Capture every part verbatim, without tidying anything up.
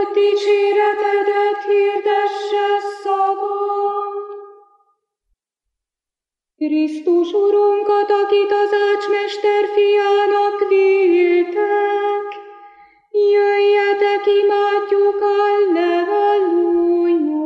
dicséretedet hirdesse szavam. Krisztus Urunkat, akit az ácsmester fiának véltek, jöjjetek, imádjuk, alleluja.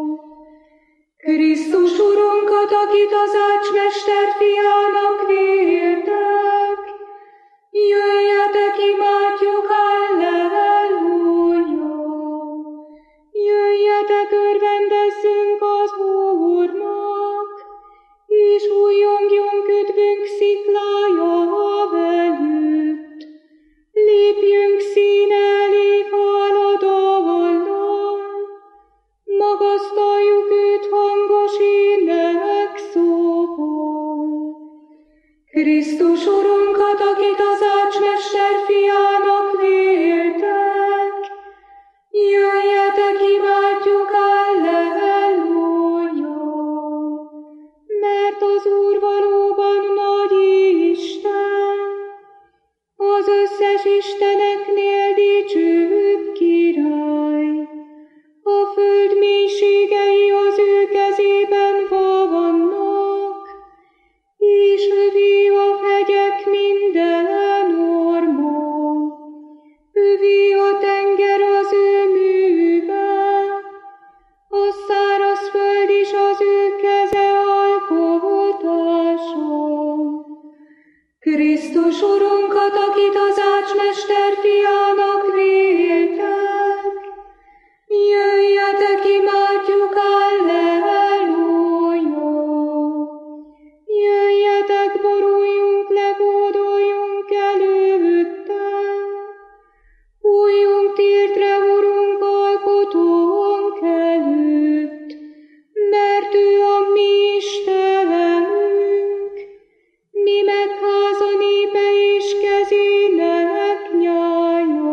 Krisztus Urunkat, akit az ácsmester fiának véltek, jöjjetek, imádjuk, alleluja. Jöjjetek, örvendezzünk az Úrnak, és újjongjunk üdvünk sziklája velőtt. Lépjünk színe elé háladallal, magasztaljuk őt hangos ének szóval. Krisztus Urunkat, akit az ácsmester fiának véltek, jöjjetek, imádjuk, alleluja. Mert az Úr valóban nagy Isten, az összes isteneknél dicsőbb király. A föld mélységei az ő kezében vannak, és övé a hegyek minden orma. Övé a tenger az ő műve, a száraz föld is az ő keze alkotása. Krisztus Urunkat, akit az ácsmester fiának véltek, jöjjetek, imádjuk, alleluja. Jöjjetek, boruljunk le, hódoljunk előtte, újjunk térdre, Urunk, alkotónk előtt, mert ő a mi Istenünk, mi meg háza népe és kezének nyája.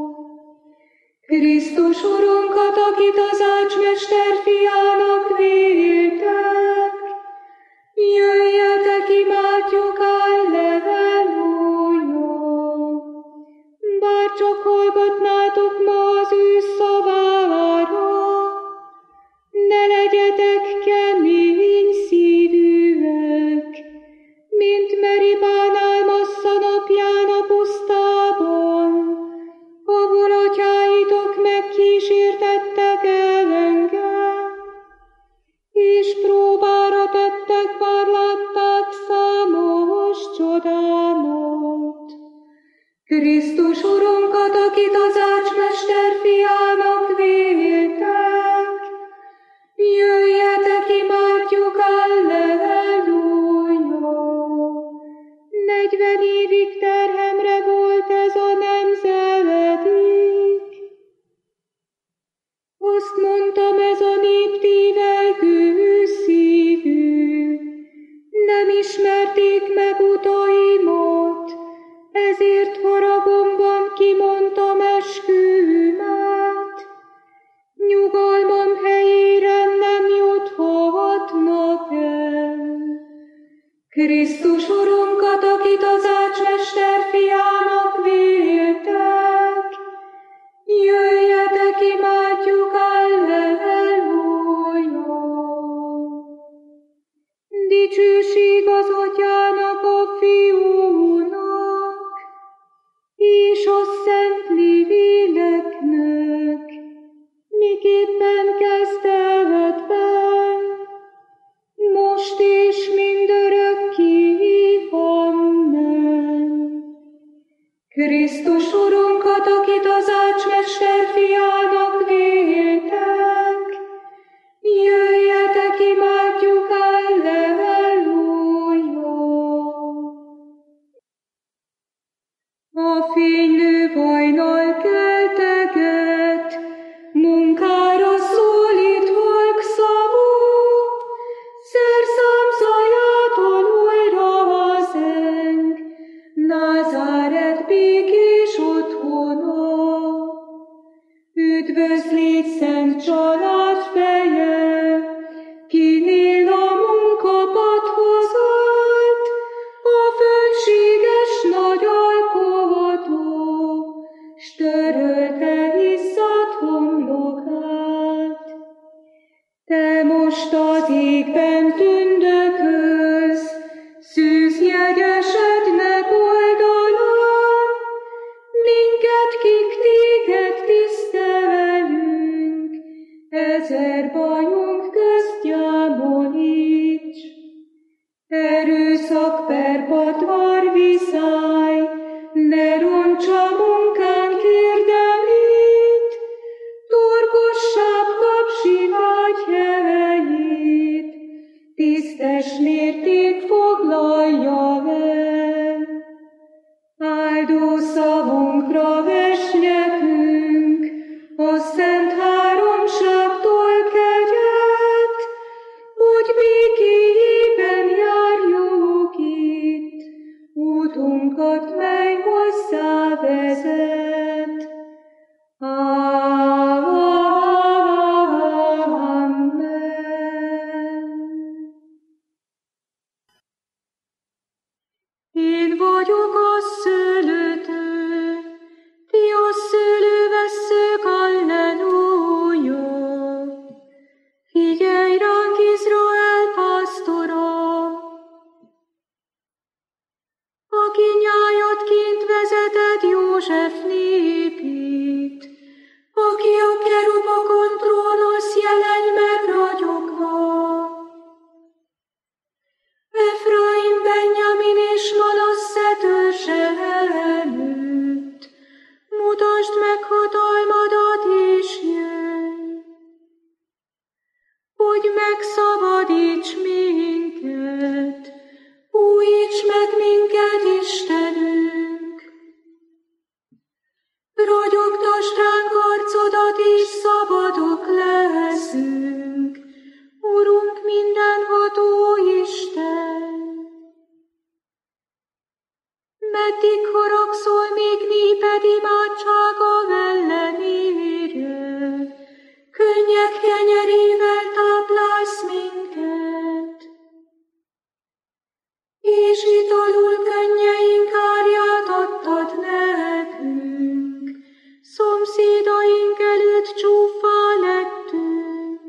Krisztus Urunkat, akit az ácsmester fiának véltek, jöjjetek, imádjuk, alleluja. Bárcsak hallgatnátok ma az ő szavára, ne legyetek kemény szívűek, mint Meribánál Massza napján a pusztában, ahol atyáitok megkísértettek el engem, és próbára tettek, bár látták számos csodámat. Krisztus Urunkat, akit az ácsmester fiának véltek, jöjjetek, imádjuk, alleluja. Negyven évig terhemre volt ez a nemzedék. Azt mondtam, ez a nép tévelygő szívű, nem ismerték meg utaimat, ezért haragomban kimondtam eskümet. Nyugalmam helyére nem juthatnak el. Krisztus Urunkat, akit az ácsmester fiának véltek, jöjjetek, imádjuk, alleluja. Dicsőség az Atyának, a Fiúnak, és a Szent Léleknek, miképpen kezdetben, most és mindörökké, amen. Krisztus Urunkat, akit az ácsmester fiának most az égben tündökölsz, szűz jegyesednek oldalon, minket, kik téged tisztelünk, ezer bajunk közt gyámolíts. Erőszak per patvar viszály, ne roncsa munkánk érdemét, torgossább kapsi vágy heveit, tisztes mérték foglalja el. Áldó szavunkra vess nekünk a szent háromságtól kegyet, hogy békéjében járjunk itt, útunkat, mely hozzá vezet. Én vagyok a szőlőtő, ti a szőlővesszők, alleluja. Figyelj ránk, Izrael pásztora, aki nyájat kint vezeted József népét, aki a kerubokon trónosz, jelenj meg ragyogva. Efraim, Benjamin és Manasse törzse előtt, mutasd meg hatalmadat és jöjj, hogy megszabadíts minket, újíts meg minket, Istenünk. Ragyogtasd ránk arcodat, és szabadok leszünk, Urunk, mindenható Isten. Meddig haragszol még néped imádsága ellenére, könnyek kenyerével táplálsz minket, és italul könnyeink árját adtad nekünk, szomszédaink előtt csúffá lettünk.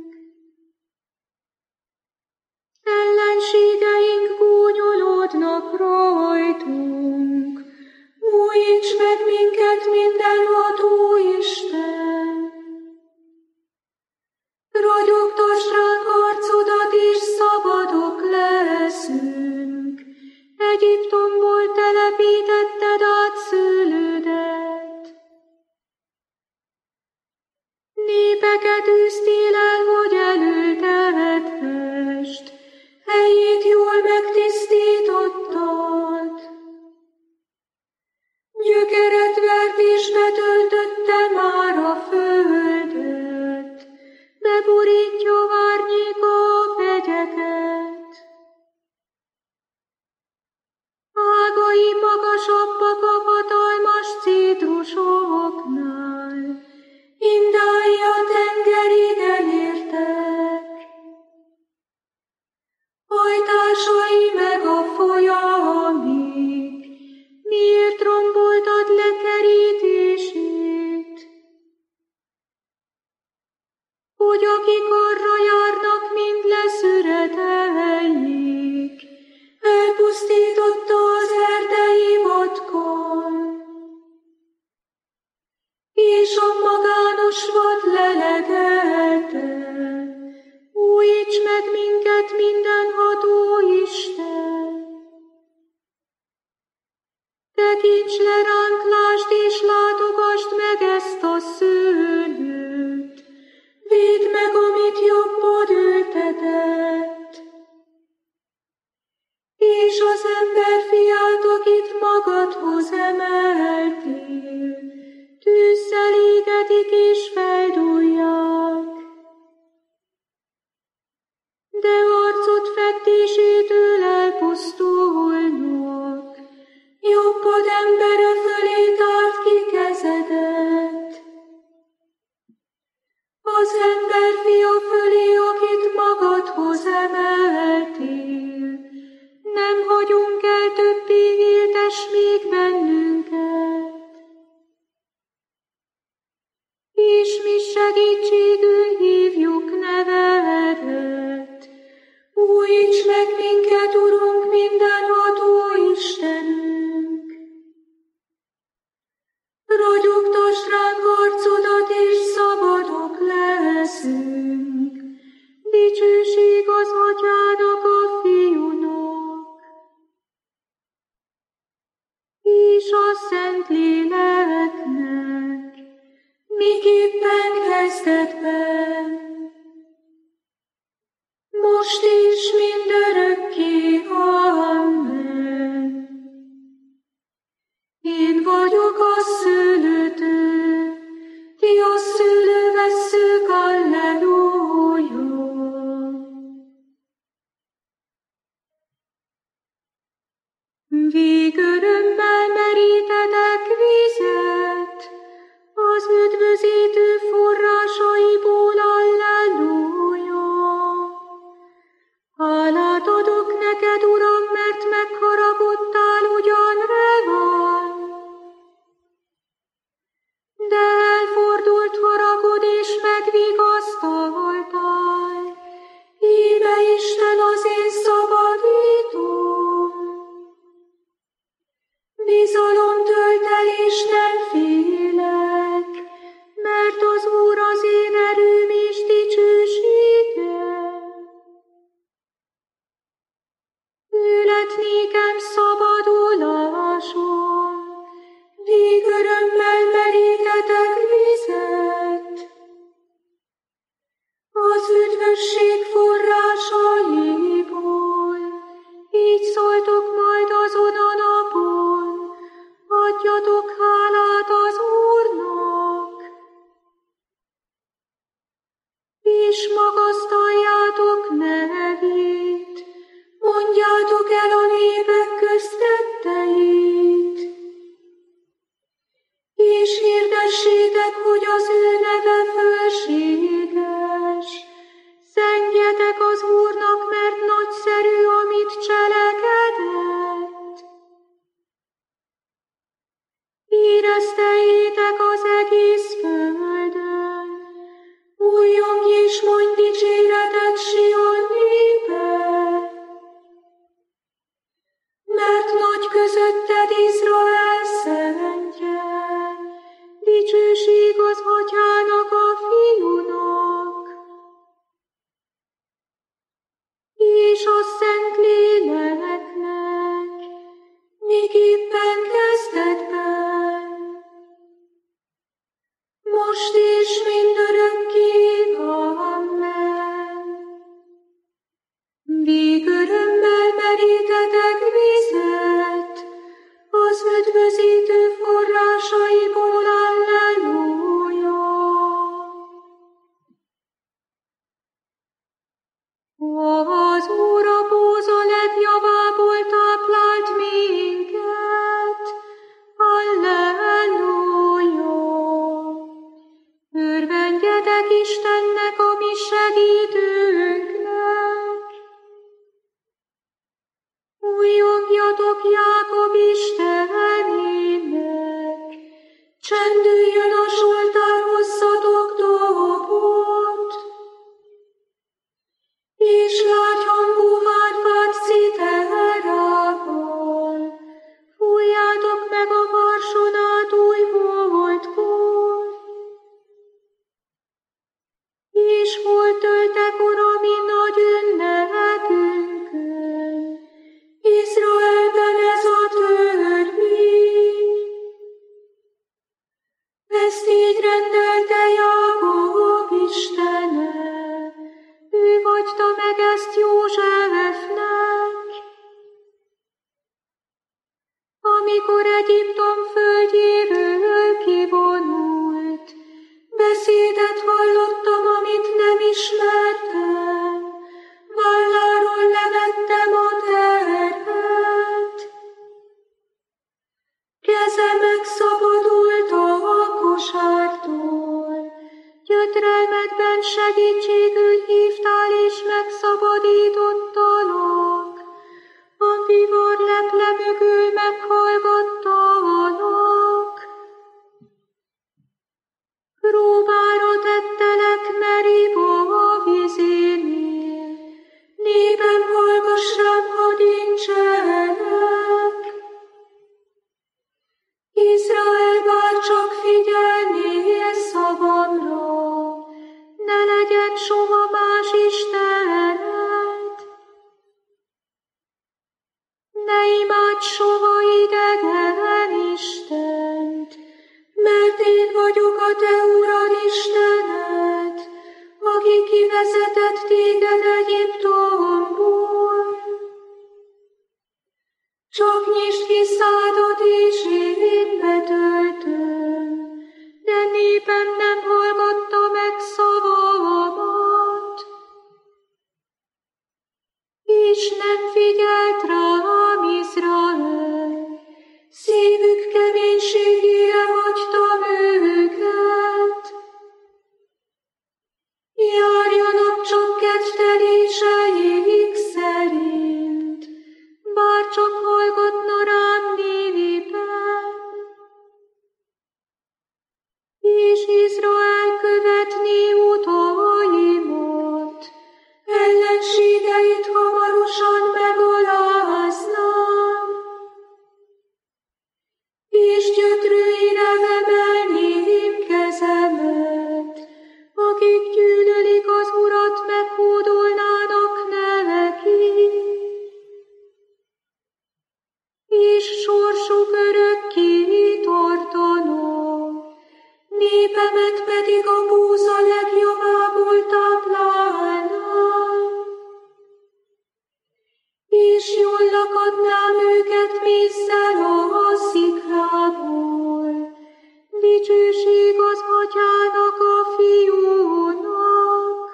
Ellenségeink gúnyolódnak rajtunk, újíts meg minket, mindenható Isten. Ragyogtasd ránk arcodat, és szabadok leszünk, Egyiptomból telepítetted át szőlődet. Népeket űztél el, hogy elültethest, helyét jól megtisztítottad. Gyökeret vert és betöltötte már a földet, beborítja várnyéka a fegyeket. Ágai magasabbak a hatalmas cédrusoknál, indái a tengerig elértek. Hajtásai meg a folyamig, miért romboltad le kerítését? Hogy akik arra járnak, mind leszüreteljék, elpusztította az erdei vadkal, és a magános vad lelegelte. Újíts meg minket, mindenható Isten! Tekints le ránk, lásd és látogasd meg ezt a szőlőt, védd meg, amit jobbod ültetett, és az emberfiát, akit magadhoz emeltél, tűzzel égetik és feldúlják. De arcod fedésétől elpusztulnak, jobbod embere fölé tart ki kezedet. Az emberfia fölé, akit magadhoz emeltél, nem hagyunk el többé, éltes még bennünket. És mi segítségül hívjuk nevedet. miképpen kezdetben, most is mindörökké. Amen. Én vagyok a szőlőtő, ti a szőlővesszők, alleluja. Végörömmel merítetek vizet, az üdvözítő forrásaiból, alleluja. Hálát adok neked, Uram, mert megharagudtál ugyan revan, de elfordult haragod és megvigasztaltál. Íme Isten az én szabadítom. Bizalom tölt el és nem félek, mert az Úr az én erőm és dicsőségem. Ő lett nékem szabadulásom, végörömmel merítetek vizet. Az üdvösség forrásaiból, így szóltok majd azon a napon, adjatok hálát az Úrnak, és magasztaljátok nevét, mondjátok el a népek köztetteit, és hirdessétek, hogy az ő neve fölséges. Zengjetek az Úrnak, mert nagyszerű, amit cselekedett. Érezteljétek az egész földön, újjong és mondj dicséretet Sion népe, mert nagy közötted Izrael szentje, dicsőség az Atyának, a Fiúnak, és a Szentléleknek, miképpen kezdetben, most és mindörökké. Amen. Végörömmel merítetek vizet, az üdvözítő forrásaiból, alleluja. Az Úr a bózolet javából táplált minket, alleluja. Örvendjetek Istennek, a mi segítőnknek. Újjongjatok Jákob Istenének, csendüljön a soltár, hozzatok dobot, és lágyhangú várfát citerával, fújjátok meg a marson át új boltkor, és hol töltek, Uram, mi nagy ünnepünkön, Izraelben ez a törvény. Ezt így rendelte Jákob Istene, ő hagyta meg ezt Józsefnek. Amikor Egyiptom földjéről kivonult, beszédet hallottam, amit nem ismertem, válláról levettem a terhet. Keze megszabadult a kosártól, gyötrelmedben segítségül hívtál és megszabadítottalak, a vihar leple mögül meghallgattalak. Próbára tettelek Meriba vizénél, népem, hallgass rám, hadd incselek. Izrael, bár csak figyelnél szavamra, ne legyen soha más istened. Ne imádj soha idegen istent, mert én vagyok a te Uram. téged Egyiptomból. Csak nyisd ki szádat, és én betöltöm, de népem nem hallgatta meg szavamat, és nem figyelt rám Izrael, szívük keménységére hagytam őket. Járjanak csak kedvteléseik szerint, bár csak hallgatna rám népem, és Izrael követni utaimat, ellenségeit hamarosan megaláznám, és gyötrőire emelném kezemet, akik gyűlölik az Urat, meghódolnának neki, és sorsuk örökké tartana, népemet pedig a búza legjobbából táplálnám, és jól lakadnám őket mézzel a sziklából. Dicsőség az Atyának, a Fiúnak,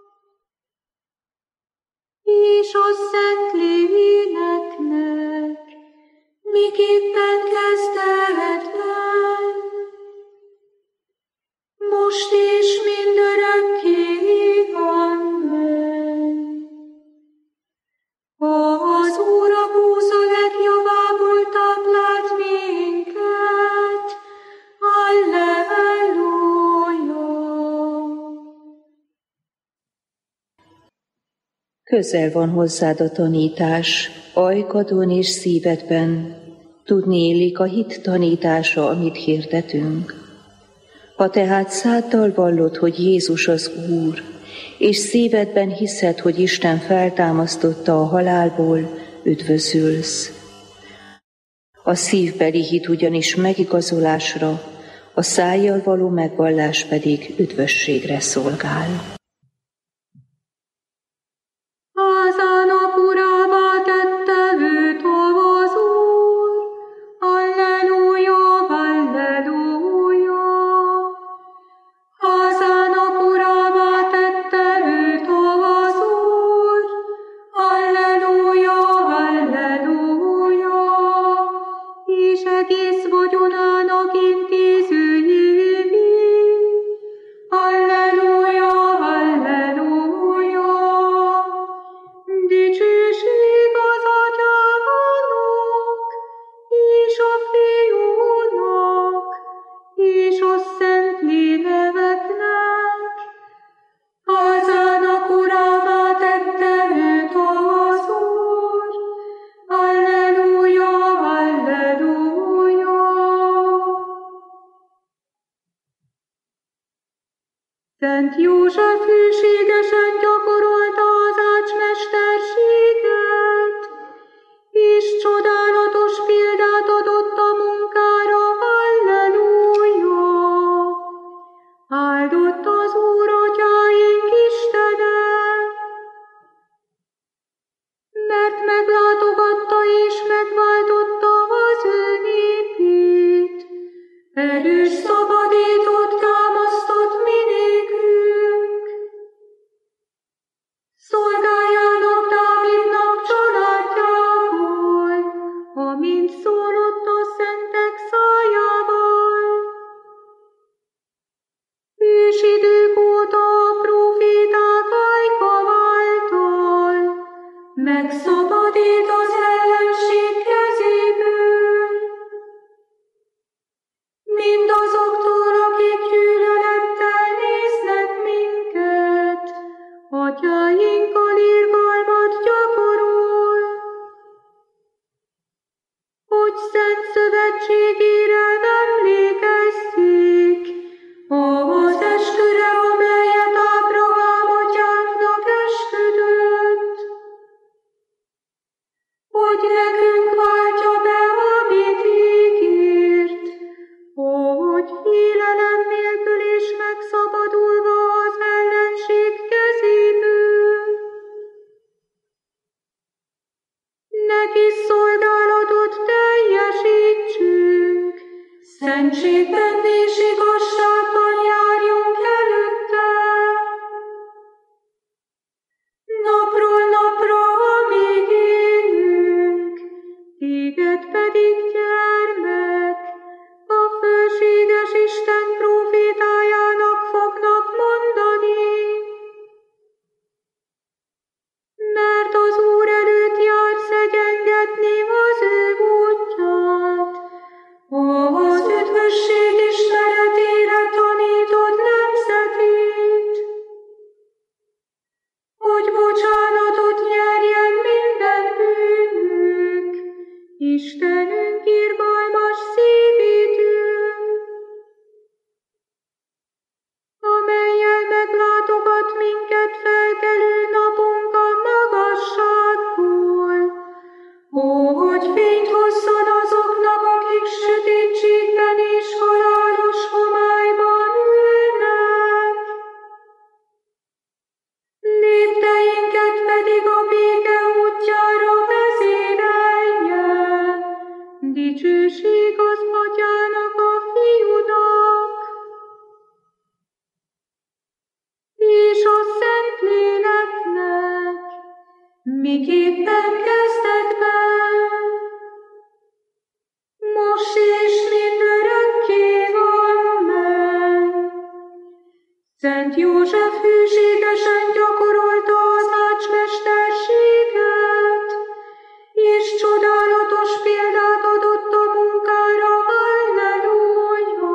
és a Szentléleknek, miképpen kezdetben, most és mindörökké. Amen. Az Úr a búza legjobbából táplált minket. Halleluja! Közel van hozzád a tanítás, ajkadon és szívedben, tudni illik a hit tanítása, amit hirdetünk. Ha tehát száddal vallod, hogy Jézus az Úr, és szívedben hiszed, hogy Isten feltámasztotta a halálból, üdvözülsz. A szívbeli hit ugyanis megigazolásra, a szájjal való megvallás pedig üdvösségre szolgál. Házának urába tette őt az Úr, halleluja, halleluja. Házának urába tette őt az Úr, halleluja, halleluja. És egész vagyonának intézőjévé, halleluja, halleluja. Dicsőség az Atyának, és a Fiúnak, és a Szentléleknek. Házának urává tette őt az Úr, halleluja, halleluja. Szent József hűségesen gyakorolta az ácsmesterséget, és csodálatos példát adott a munkára, halleluja! Áldott az Úr atyáink Istene, mert meglátogatta és megváltotta az ő népét, erős szabadítót támasztott minékünk. Szolgáljának Dávidnak családjából, amint szólott a szentek szájával. Ősidő miképpen kezdetben, most és mindörökké amen. Szent József hűségesen gyakorolta az ácsmesterséget, és csodálatos példát adott a munkára, halleluja!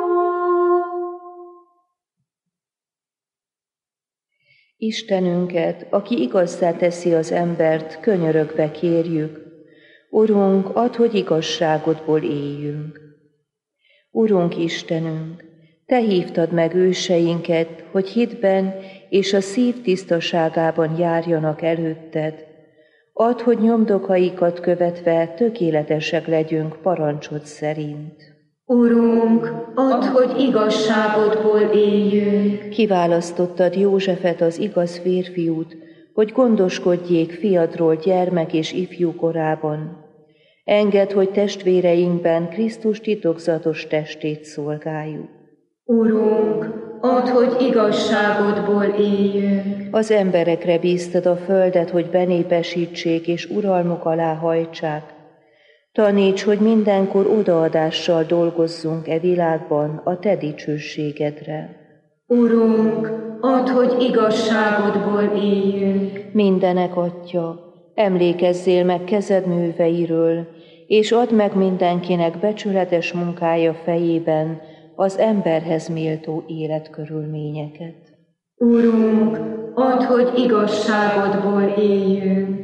Istenünket, aki igazzá teszi az embert, könyörögve kérjük, Urunk, add, hogy igazságodból éljünk. Urunk Istenünk, Te hívtad meg őseinket, hogy hitben és a szív tisztaságában járjanak előtted. Add, hogy nyomdokaikat követve tökéletesek legyünk parancsod szerint. Urunk, add, hogy igazságodból éljünk. Kiválasztottad Józsefet, az igaz férfiút, hogy gondoskodjék fiadról gyermek és ifjú korában. Engedd, hogy testvéreinkben Krisztus titokzatos testét szolgáljuk. Urunk, add, hogy igazságodból éljünk. Az emberekre bíztad a földet, hogy benépesítsék és uralmuk alá hajtsák. Taníts, hogy mindenkor odaadással dolgozzunk e világban a Te dicsőségedre. Urunk, add, hogy igazságodból éljünk. Mindenek Atya, emlékezzél meg kezed műveiről, és add meg mindenkinek becsületes munkája fejében az emberhez méltó életkörülményeket. Urunk, add, hogy igazságodból éljünk.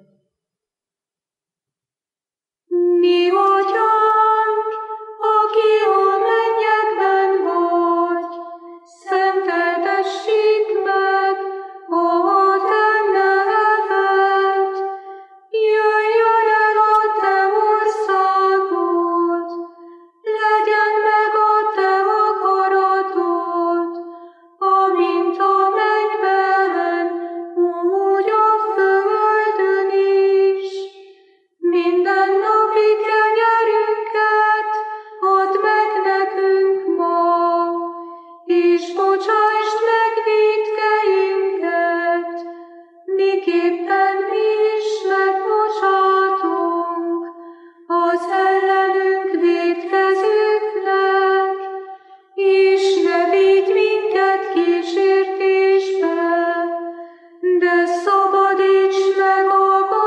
Mi Atyánk, aki a mennyekben vagy, szenteltessék meg a Te neved. Jöjjön el a Te országod, legyen meg a Te akaratod, amint a mennyben, úgy a földön is. Minden napi kenyerünket add meg nekünk ma, és bocsásd meg vétkeinket, miképpen mi is megbocsátunk az ellenünk vétkezőknek, és ne vigy minket kísértésbe, de szabadíts meg a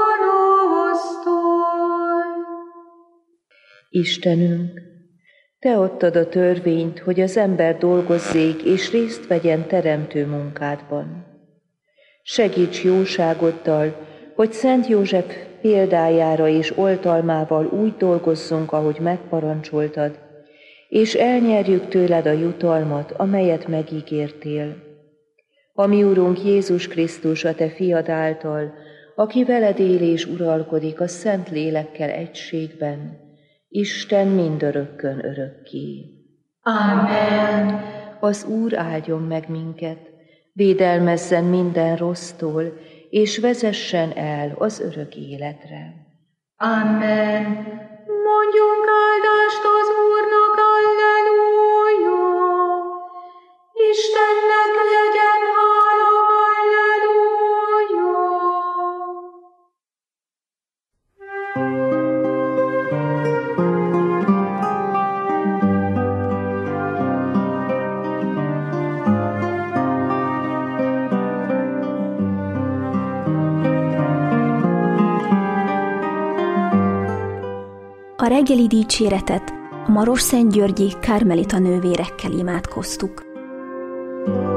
gonosztól. Istenünk, Te adtad a törvényt, hogy az ember dolgozzék és részt vegyen teremtő munkádban. Segíts jóságoddal, hogy Szent József példájára és oltalmával úgy dolgozzunk, ahogy megparancsoltad, és elnyerjük tőled a jutalmat, amelyet megígértél. A mi Urunk Jézus Krisztus, a Te fiad által, aki veled él és uralkodik a Szent Lélekkel egységben, Isten mindörökkön örökké. Amen. Az Úr áldjon meg minket, védelmezzen minden rossztól, és vezessen el az örök életre. Amen. Mondjunk áldást az Úrnak, alleluja! Istennek legyen hála, alleluja! A reggeli dicséretet a Marosszentgyörgyi Kármelita nővérekkel imádkoztuk.